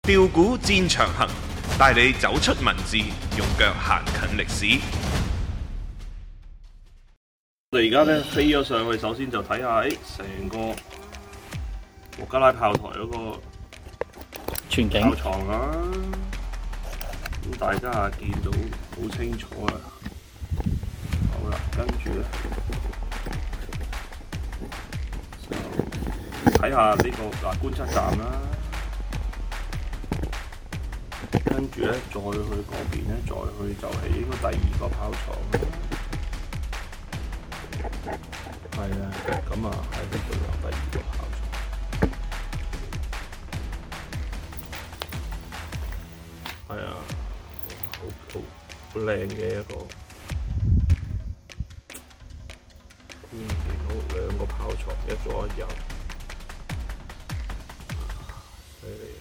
調股戰長行，帶你走出文字，用腳行近歷史。 我哋而家咧飛咗上去，首先就睇下成個莫加拉炮台嗰個全景炮床啦。咁大家啊見到好清楚啦。好啦，跟住咧就睇下呢個觀測站啦。跟住咧再去嗰邊咧，再去就係應該第二個炮床啦。係啊，咁啊喺呢度有第二個炮床。係啊，好靚嘅一個。見到兩個炮床，一左一右，犀利。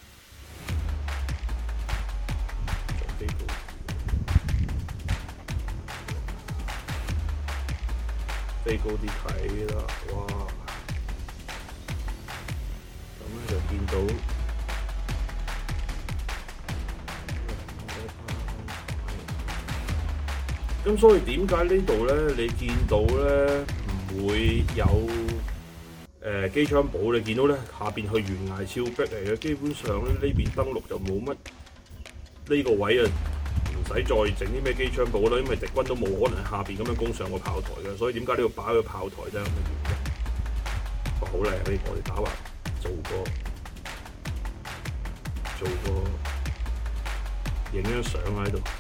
飛高啲睇啦，哇！咁咧就見到，咁所以點解呢度咧？你見到咧唔會有機槍堡，你見到咧下邊去懸崖峭壁嚟嘅，基本上咧呢邊登陸就冇乜呢個位啊。唔使再整啲咩機槍堡啦，因為敵軍都冇可能喺下邊咁樣攻上個炮台嘅，所以點解呢度擺個炮台啫？咁嘅原因。好靚呢個，我哋打橫做個影張相喺度。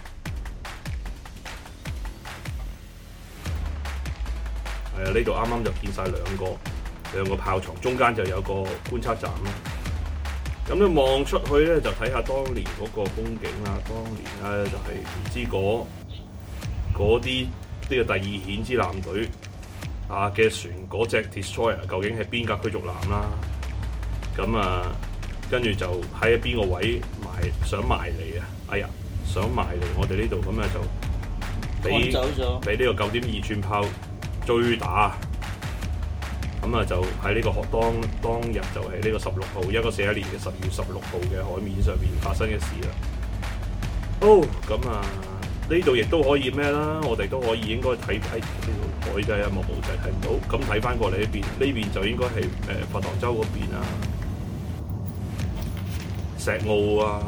係啊，呢度啱啱就見晒兩個炮床，中間就有個觀察站啦。咁你望出去咧，就睇下當年嗰個風景啦。當年咧就係唔知嗰啲呢個第二遣支艦隊嘅船嗰隻 destroyer 究竟係邊架驅逐艦啦？咁啊，跟住就喺邊個位想埋嚟啊！哎呀，想埋嚟我哋呢度，咁啊就俾呢個9.2寸炮追打。咁啊，就喺呢個當日就係呢個16號，1941年嘅10月16號嘅海面上面發生嘅事啦。好，咁啊呢度亦都可以咩啦？我哋都可以應該睇呢度海仔啊，毛仔睇唔到。咁睇翻過嚟呢邊就應該係佛堂州嗰邊啊，石澳啊，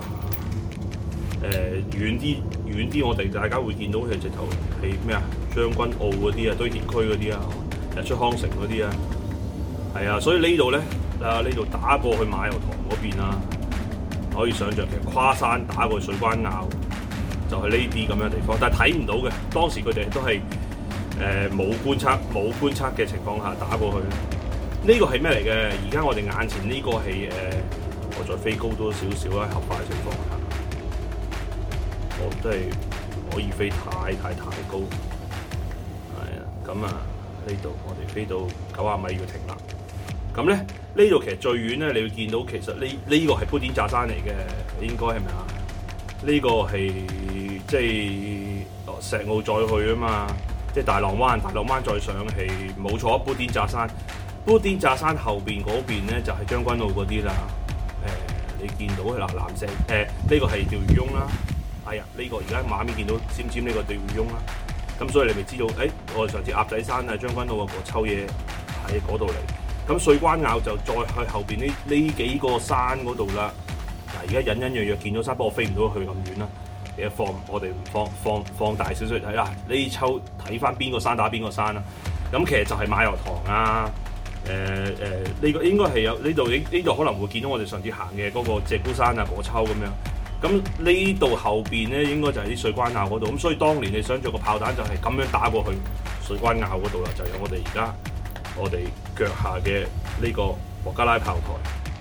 遠啲我哋大家會見到係直頭係咩啊？將軍澳嗰啲啊，堆填區嗰啲啊，日出康城嗰啲啊。係啊，所以呢度咧，呢度打過去馬油塘嗰邊啊，可以想像其實跨山打過去水關坳，就係呢啲咁樣地方，但係睇唔到嘅。當時佢哋都係冇觀測嘅情況下打過去。呢個係咩嚟嘅？而家我哋眼前呢個係我再飛高多少少啦，合法嘅情況下，我真係唔可以飛太高。係啊，咁啊呢度我哋飛到90米要停啦。咁咧，呢度其實最遠咧，你會見到其實呢個係砵甸乍山嚟嘅，應該係咪啊？呢個係即係石澳再去啊嘛，即係大浪灣再上係冇錯，砵甸乍山。砵甸乍山後邊嗰邊咧就係將軍澳嗰啲啦。你見到係藍石呢個係釣魚翁啦。哎呀，呢個而家畫面見到尖呢個釣魚翁啦。咁所以你咪知道，我哋上次鴨仔山啊，將軍澳個抽嘢喺嗰度嚟。咁水關坳就再去後邊呢幾個山嗰度啦。嗱，而家隱隱約約見到山，不過我飛唔到去咁遠啦。其實我哋放大少少嚟睇啦。呢抽睇翻邊個山打邊個山啦。咁其實就係馬油塘啊。呢個應該係有呢度可能會見到我哋上次行嘅嗰個鷓鴣山啊，果抽咁樣。咁呢度後邊咧應該就係啲水關坳嗰度。咁所以當年你想像個炮彈就係咁樣打過去水關坳嗰度啦，就有我哋而家腳下嘅呢個莫加拉炮台。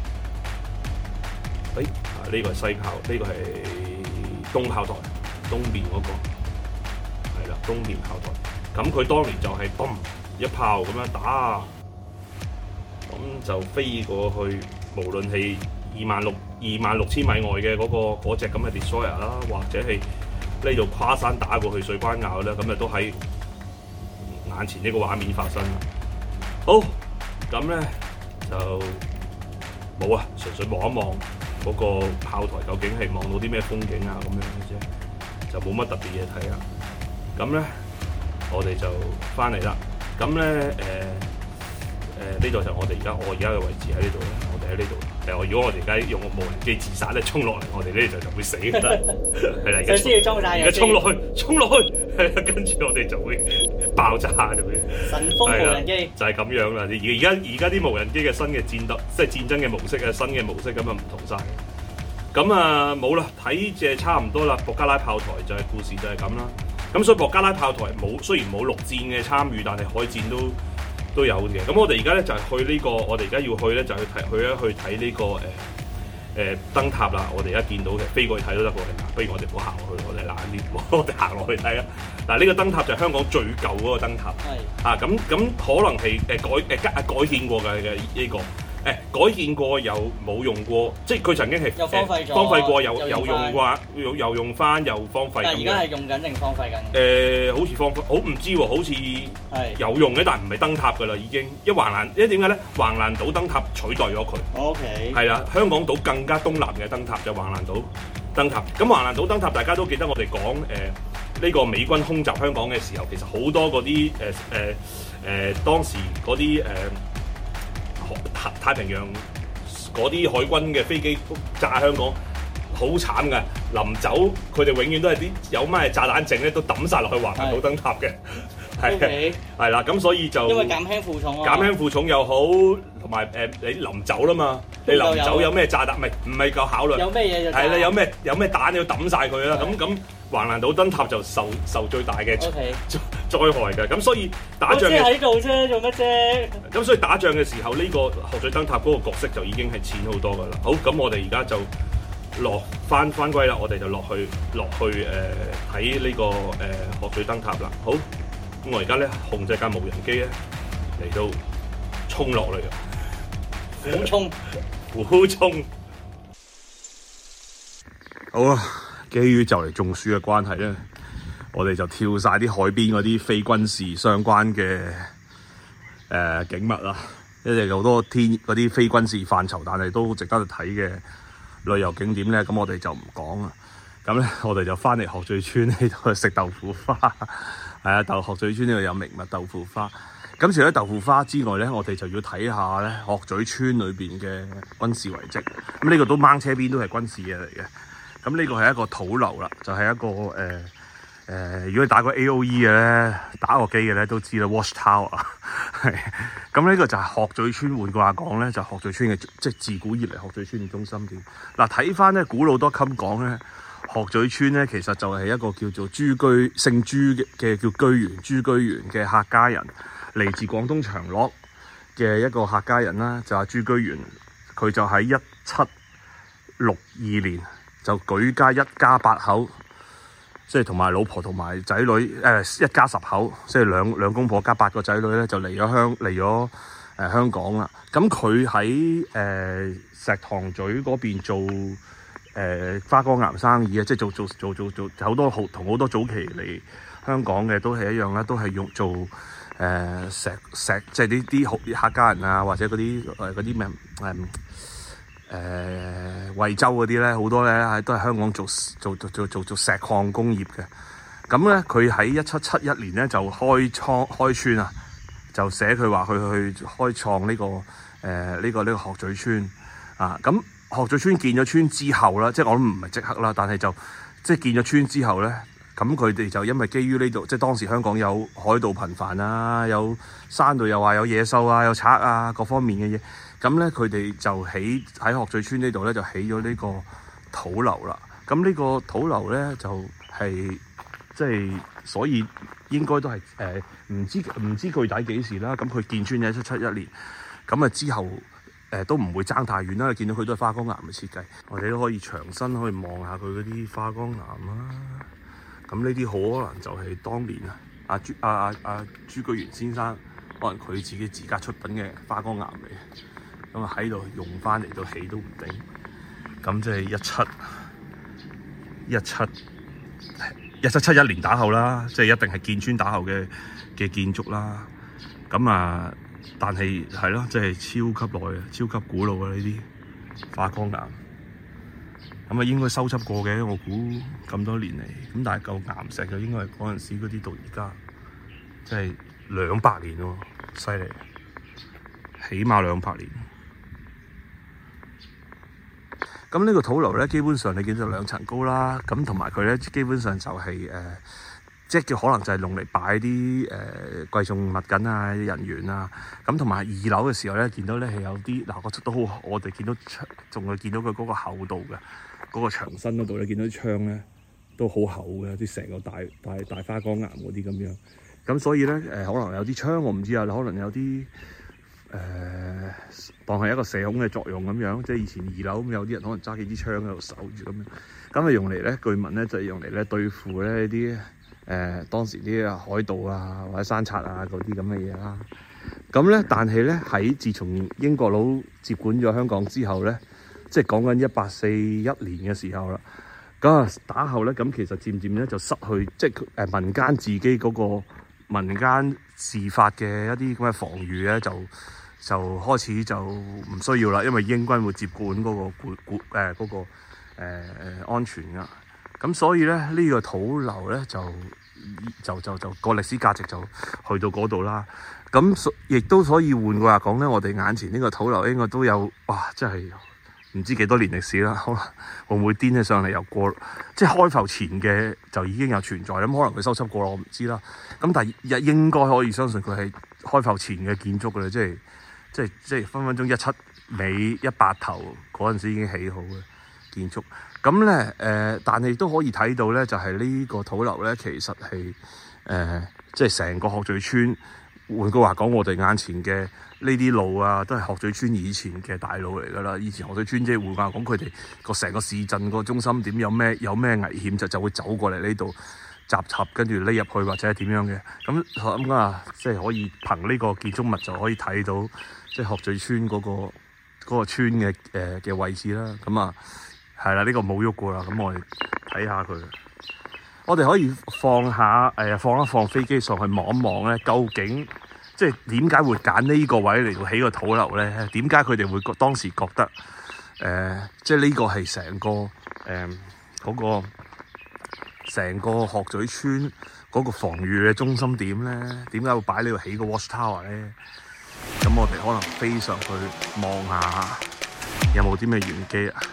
呢個係西炮，呢個係東炮台，東邊嗰個係啦，東邊炮台。咁佢當年就係嘣一炮咁樣打，咁就飛過去，無論係26000米外嘅嗰隻咁嘅 destroyer 啦，或者係呢度跨山打過去水關坳咧，咁啊都喺眼前呢個畫面發生。好，咁咧就冇啊，純粹望一望嗰個炮台究竟係望到啲咩風景啊咁樣嘅啫，就冇乜特別嘢睇啦。咁咧我哋就翻嚟啦。咁咧呢度就我而家嘅位置喺呢度咧，我哋喺呢度。如果我哋而家用無人機自殺咧衝落嚟，我哋呢度就會死㗎啦。係啦，而家衝落去，跟住我哋就會爆炸就會。 神風無人機就係咁樣啦。而家啲無人機嘅新嘅戰爭嘅模式啊，新嘅模式咁啊唔同晒。咁啊冇啦，睇就差唔多啦。博加拉炮台就係故事就係咁啦。咁所以博加拉炮台雖然冇陸戰嘅參與，但係海戰都有嘅。咁我哋而家咧就係去呢個，我哋而家要去咧就去睇呢個燈塔啦。我哋而家見到嘅飛過去睇都得過嘅，不如我哋唔好行落去，我哋懶啲，我哋行落去睇啊。嗱，呢個燈塔就係香港最舊嗰個燈塔。係啊，咁可能係改建過嘅呢個。改建過又冇用過，即係佢曾經係荒廢過，又用過，又用翻，又荒廢。 但係而家係用緊定荒廢緊？ 好似荒廢，唔知喎，好似有用嘅，但係唔係燈塔㗎啦，已經。因為點解咧？橫瀾島燈塔取代咗佢。 OK。係啦，香港島更加東南嘅燈塔就橫瀾島燈塔。咁橫瀾島燈塔大家都記得我哋講呢個美軍空襲香港嘅時候，其實好多嗰啲當時嗰啲太平洋嗰啲海軍嘅飛機炸香港，好慘㗎。臨走佢哋永遠都係啲有咩炸彈剩咧，都抌晒落去橫瀾島燈塔嘅。係啦，咁所以就因為減輕負重又好，同埋你臨走啦嘛，你臨走有咩炸彈，唔係夠考慮。有咩嘢就係啦，有咩彈要抌晒佢啦。咁橫瀾島燈塔就受最大嘅災害嘅。咁所以打仗嘅喺度啫，做乜啫？咁所以打仗嘅時候，呢個鶴咀燈塔嗰個角色就已經係淺好多噶啦。好，咁我哋而家就翻歸啦，我哋就落去睇呢個鶴咀燈塔啦。好。咁我而家咧控制架無人機咧嚟到衝落嚟嘅，苦衝。好啊，基於就嚟中暑嘅關係咧，我哋就跳晒啲海邊嗰啲非軍事相關嘅景物啦，因為有好多嗰啲非軍事範疇，但係都值得去睇嘅旅遊景點咧，咁我哋就唔講啦。咁咧，我哋就翻嚟鶴咀村呢度食豆腐花。係啊，鶴咀村呢度有名物豆腐花。咁除咗豆腐花之外咧，我哋就要睇下咧鶴咀村裏邊嘅軍事遺跡。咁呢個都掹車邊都係軍事嘢嚟嘅。咁呢個係一個土樓啦，就係一個如果你打過 AOE 嘅咧，打過機嘅咧都知啦 ，Watch Tower 係。咁呢個就係鶴咀村，換句話講咧，就鶴咀村嘅即係自古以嚟鶴咀村嘅中心點。嗱，睇翻咧古老多襟講咧。鶴咀村咧，其實就係一個叫做姓朱嘅叫居元朱居元嘅客家人，嚟自廣東長樂嘅一個客家人啦，就係朱居元。佢就喺1762年就舉家一家8口，即係同埋老婆同埋仔女，一家10口，即係兩公婆加8個仔女咧，就嚟咗香港啦。咁佢喺石塘咀嗰邊做花崗岩生意啊，即係做好多同好多早期嚟香港嘅都係一樣啦，都係用做石即係呢啲客家人啊，或者嗰啲咩惠州嗰啲咧，好多咧都係香港做石礦工業嘅。咁咧佢喺1771年咧就開村啊，就寫佢話去開創呢個鶴咀村啊。咁鶴咀村建咗村之後啦，即係我諗唔係即刻啦，但係就即係建咗村之後咧，咁佢哋就因為基於呢度，即係當時香港有海盜頻繁啊，有山度又話有野獸啊，有賊啊，各方面嘅嘢，咁咧佢哋就喺鶴咀村呢度咧就起咗呢個土樓啦。咁呢個土樓咧就係即係所以應該都係唔知具體幾時啦。咁佢建村喺1771年，咁啊之後。都唔會爭太遠啦，見到佢都係花崗岩嘅設計，我哋都可以長身可以望下佢嗰啲花崗岩啦。咁呢啲可能就係當年朱居元先生可能佢自己自家出品嘅花崗岩嚟，咁啊喺度用翻嚟到起都唔定。咁即係1771年打後啦，即係一定係建村打後嘅建築啦。咁啊〜但係咯，即係超級耐啊，超級古老啊！呢啲花崗岩咁啊應該修葺過嘅，我估咁多年嚟。咁但係嚿岩石就應該係嗰陣時嗰啲到而家，即係200年喎，犀利，起碼200年。咁呢個土樓咧，基本上你見到2層高啦，咁同埋佢咧基本上就係即係叫可能就係用嚟擺啲貴重物品啊、人員啊，咁同埋2樓嘅時候咧，見到咧係有啲嗱，我哋見到仲會見到佢嗰個厚度嘅嗰個牆身嗰度咧，見到啲窗咧都好厚嘅，啲成個大花崗岩嗰啲咁樣。咁所以咧可能有啲窗我唔知啊，可能有啲當係一個社恐嘅作用咁樣，即係以前2樓咁有啲人可能揸幾支槍喺度守住咁樣，咁啊用嚟咧據聞咧就係用嚟咧對付咧啲當時啲海盜啊或者山賊啊嗰啲咁嘅嘢啦。咁咧但係咧喺自從英國佬接管咗香港之後咧，即係講緊1841年嘅時候啦，咁啊打後咧咁其實漸漸咧就失去即係民間自己嗰個民間自發嘅一啲咁嘅防禦咧就開始就唔需要啦，因為英軍會接管嗰個安全噶。咁所以咧呢個土樓咧就個歷史價值就去到嗰度啦。咁亦都所以換句話講咧，我哋眼前呢個土樓應該都有哇，真係唔知幾多年歷史啦。可能會唔會顛起上嚟又過，即係開埠前嘅就已經有存在。咁可能佢修葺過啦，我唔知啦。咁但係應該可以相信佢係開埠前嘅建築㗎啦，即係分分鐘17尾18頭嗰陣時已經起好嘅建築。咁咧但係都可以睇到咧，就係呢個土樓咧，其實係即係成個鶴咀村。換句話講，我哋眼前嘅呢啲路啊，都係鶴咀村以前嘅大路嚟㗎啦。以前鶴咀村即係換句話講，佢哋個成個市鎮個中心點有咩危險就會走過嚟呢度集合，跟住匿入去或者係點樣嘅。咁啊，即係可以憑呢個建築物就可以睇到即係鶴咀村嗰個村嘅位置啦。咁啊係啦，呢個冇喐過啦。咁我哋睇下佢。我哋可以放一放飛機上去望一望咧，究竟即係點解會揀呢個位嚟到起個土樓咧？點解佢哋會當時覺得即係呢個係成個嗰個成個鶴咀村嗰個防禦嘅中心點咧？點解會擺呢度起個 Watchtower 咧？咁我哋可能飛上去望下有冇啲咩玄機啊？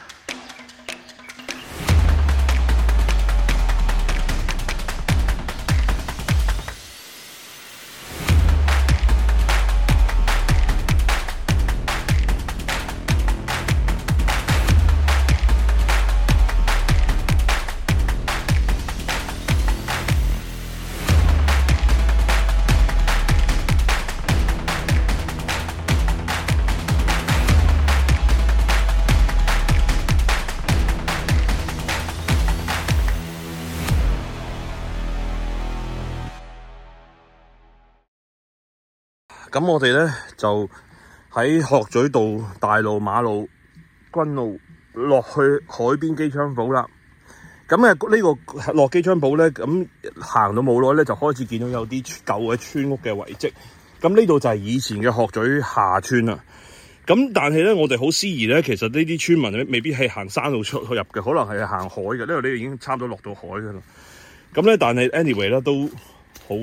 咁我哋咧就喺鶴咀道大路、馬路、軍路落去海邊機槍堡啦。咁呢個落機槍堡咧，咁行到冇耐咧，就開始見到有啲舊嘅村屋嘅遺跡。咁呢度就係以前嘅鶴咀下村啦。咁但係咧，我哋好思疑咧，其實呢啲村民咧未必係行山路出去入嘅，可能係行海嘅，因為呢度已經差唔多落到海嘅啦。咁咧，但係 anyway 咧都好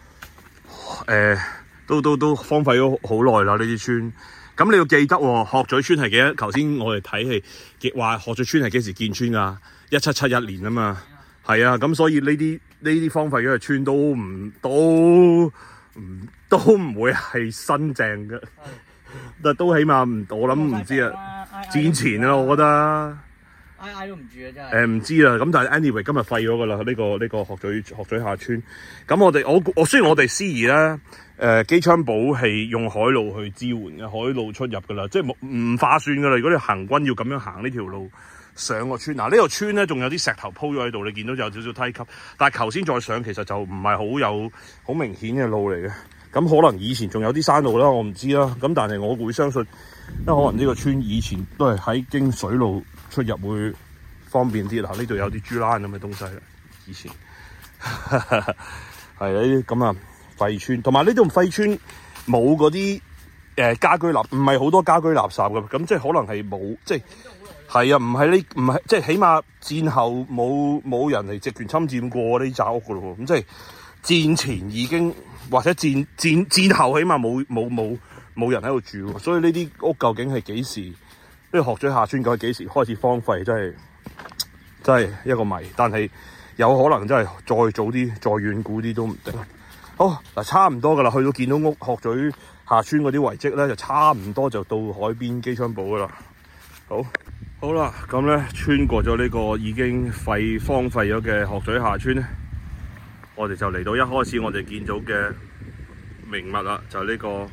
都荒廢咗好耐啦呢啲村。咁你要記得鶴咀村係幾多？頭先我哋睇戲話鶴咀村係幾時建村㗎？1771年啊嘛，係啊。咁所以呢啲荒廢咗嘅村都唔會係新淨嘅，但都起碼我諗唔知啊，戰前啊，我覺得。I 都唔住啊，真係。唔知啦，咁但係 anyway 今日廢咗㗎啦，呢個鶴咀下村。咁我雖然我哋思疑咧。機槍堡係用海路去支援嘅，海路出入噶啦，即係唔划算噶啦。如果你行軍要咁樣行呢條路上個村，嗱呢條村咧仲有啲石頭鋪咗喺度，你見到有少少梯級，但係頭先再上其實就唔係好明顯嘅路嚟嘅。咁可能以前仲有啲山路啦，我唔知啦。咁但係我會相信，因為可能呢個村以前都係喺經水路出入會方便啲。嗱呢度有啲豬欄咁嘅東西啦，以前係呢啲咁啊。廢村，同埋呢度廢村冇嗰啲家居垃，唔係好多家居垃圾嘅，咁即係可能係冇，即係係啊，唔係即係起碼戰後冇人嚟職權侵佔過呢紮屋噶咯喎，咁即係戰前已經或者戰後起碼冇人喺度住喎，所以呢啲屋究竟係幾時？呢個鶴咀下村究竟幾時開始荒廢？真係一個謎，但係有可能真係再早啲、再遠古啲都唔定。好嗱，差唔多噶啦，去到見到屋鶴咀下村嗰啲遺跡咧，就差唔多就到海邊機槍堡噶啦。好啦，咁咧穿過咗呢個已經荒廢咗嘅鶴咀下村咧，我哋就嚟到一開始我哋見到嘅名物啦，就係呢個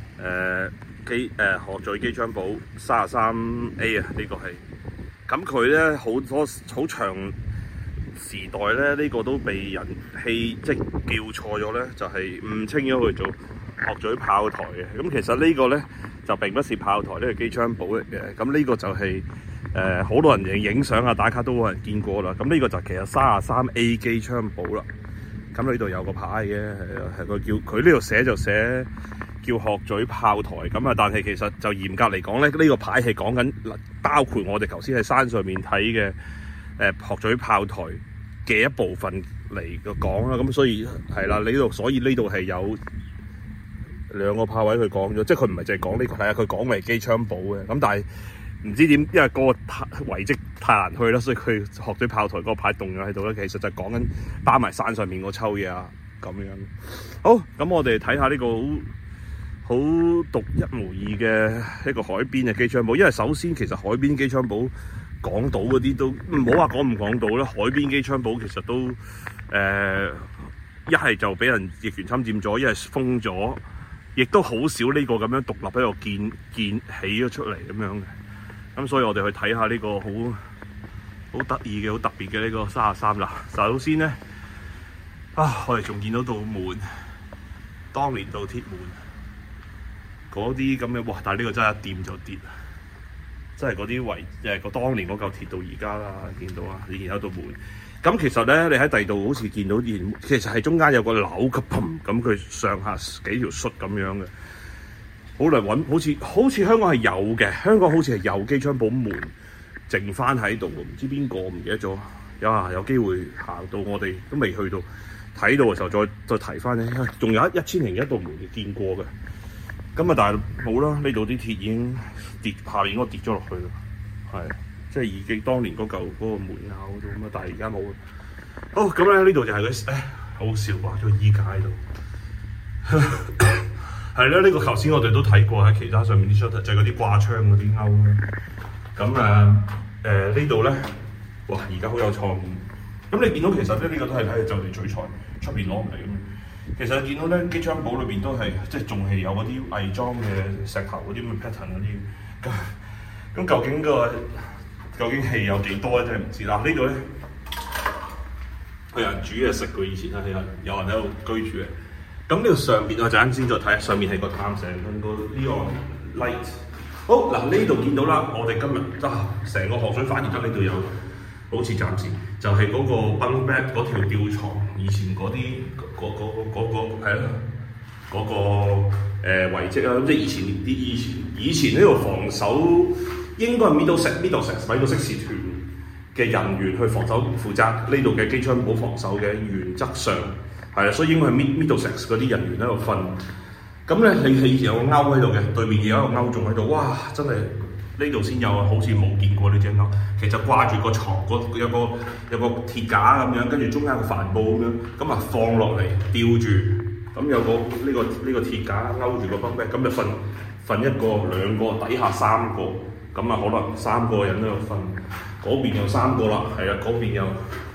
鶴咀機槍堡33A啊，呢個係咁佢咧好長時代咧，呢個都被人即係叫錯咗咧，就係誤稱咗佢做鶴咀炮台嘅。咁其實呢個咧就並不是炮台，呢個機槍堡嚟嘅。咁呢個就係好多人影相啊、打卡都有人見過啦。咁呢個就其實33A 機槍堡啦。咁呢度有個牌嘅，係個叫佢呢度寫就寫叫鶴咀炮台咁啊。但係其實就嚴格嚟講咧，呢個牌係講緊包括我哋頭先喺山上面睇嘅鶴咀炮台嘅一部分嚟講啦。咁所以係啦，所以呢度係有兩個炮位佢講咗，即係佢唔係淨係講呢個，係啊，佢講為機槍堡嘅。咁但係唔知點，因為個遺跡太難去啦，所以佢鶴咀炮台嗰個牌動咗喺度咧。其實就講緊包埋山上面嗰抽嘢啊咁樣。好，咁我哋睇下呢個好獨一無二嘅一個海邊嘅機槍堡。因為首先其實海邊機槍堡港島嗰啲都唔好話講唔講到啦，海邊機槍堡其實都一係就俾人逆權侵佔咗，一係封咗，亦都好少呢個咁樣獨立喺度建起咗出嚟咁樣嘅。咁所以我哋去睇下呢個好得意嘅、好特別嘅呢個33啦。首先咧我哋仲見到道門，當年道鐵門嗰啲咁嘅，哇！但係呢個真係一掂就跌，真係嗰啲個當年嗰嚿鐵到而家啦，見到啊，以前有道門。咁其實咧，你喺第二度好似見到其實係中間有個扭嘅嘭，咁佢上下幾條恤咁樣嘅，好嚟揾，好似香港係有嘅，香港好似係有機槍堡門剩翻喺度，唔知邊個唔記得咗。有機會行到我哋都未去到睇到嘅時候再提翻咧，仲有1001道門見過嘅。咁啊，但係冇啦，呢度啲鐵已經跌，下面應該跌咗落去啦，係。即係已經當年嗰個門口嗰度咁啊，但係而家冇。好，咁咧呢度就係佢好笑掛咗衣架喺度。係啦，呢個頭先我哋都睇過喺其他上面啲 shutter，就係嗰啲掛窗嗰啲勾咧。咁呢度咧，哇！而家好有創意。咁你見到其實咧呢個都係睇就地取材，出邊攞唔嚟咁樣。其實見到咧機槍堡裏邊都係即係仲係有嗰啲偽裝嘅石頭嗰啲咁嘅 pattern 嗰啲。咁究竟係有幾多咧？真係唔知啦。呢度咧，有人煮嘢食嘅，以前係有人喺度居住嘅。咁呢度上邊我陣間先再睇，上面係個探成個呢個 light。好嗱，呢度見到啦，我哋今日成個鶴咀反而得呢度有，好似暫時就係嗰個 bunk bed 嗰條吊床，以前嗰啲係啦，嗰個遺跡啊，咁即係以前呢度防守。應該係Middlesex 團嘅人員去防守，負責呢度嘅機槍堡防守嘅，原則上係啦，所以應該係 Middlesex 嗰啲人員喺度瞓。咁咧，你以前有個勾喺度嘅，對面有一個勾仲喺度，哇！真係呢度先有啊，好似冇見過呢隻勾。其實掛住個床，有個鐵架咁樣，跟住中間有個帆布咁樣，咁啊放落嚟吊住，咁有個呢個鐵架勾住個bunk bed，咁就瞓一個兩個，底下3個。咁啊，可能3個人喺度瞓，嗰邊有3個啦，係啊，嗰邊有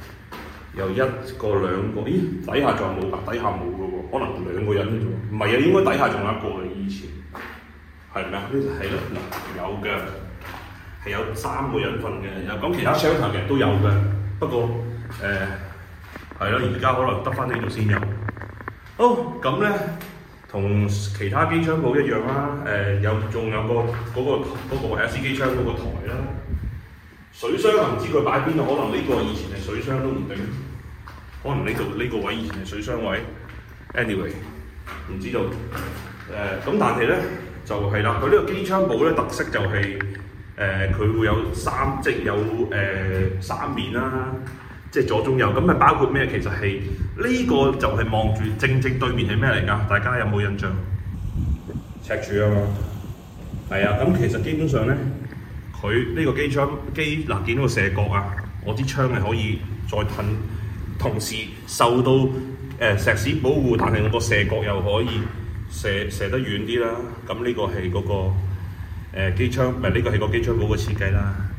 1個2個，咦？底下仲有冇㗎？底下冇㗎喎，可能2個人啫喎，唔係啊，應該底下仲有1個嘅，以前係咪啊？呢係咯，嗱有嘅，係有3個人瞓嘅，咁其他 shelter 嘅都有嘅，不過係咯，而家可能得翻呢度先有。好，咁咧。同其他機槍堡一樣啦，仲有個 S 機槍嗰個台啦，水箱啊唔知佢擺邊度，可能呢個以前係水箱都唔定，可能呢度呢個位以前係水箱位 ，anyway 唔知道，咁但係咧就係啦，佢呢個機槍堡咧特色就係佢會有即係有3面啦，即係左中右。咁係包括咩？其實係呢個就係望住正對面係咩嚟㗎？大家有冇印象？赤柱啊嘛，係啊。咁其實基本上咧，佢呢個機嗱見到個射角啊，我支槍係可以再褪，同時受到石屎保護，但係我個射角又可以射得遠啲啦。咁呢個係嗰個機槍，唔係呢個係個機槍嗰個設計啦。